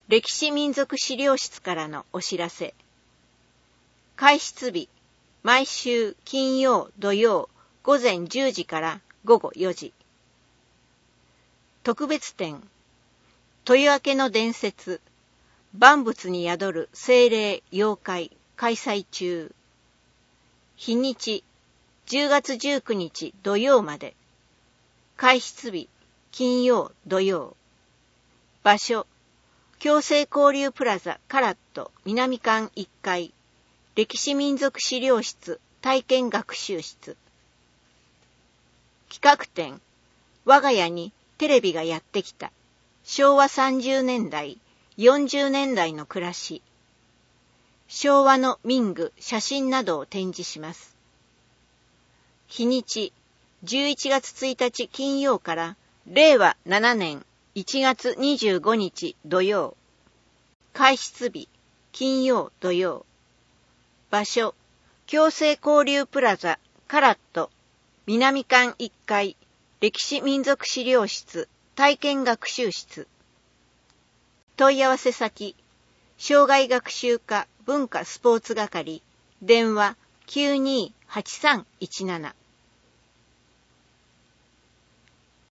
歴史民族資料室からのお知らせ。開室日、毎週金曜土曜午前10時から午後4時。特別展、豊明の伝説、万物に宿る精霊妖怪開催中。日にち、10月19日土曜まで。開室日、金曜土曜。場所、共生交流プラザカラット南館1階、歴史民族資料室体験学習室。企画展、我が家にテレビがやってきた。昭和30年代、40年代の暮らし。昭和の民具、写真などを展示します。日にち、11月1日金曜から令和7年1月25日土曜。開室日、金曜土曜。場所、共生交流プラザカラット南館1階、歴史民族資料室体験学習室。問い合わせ先、障害学習課文化スポーツ係、電話928317。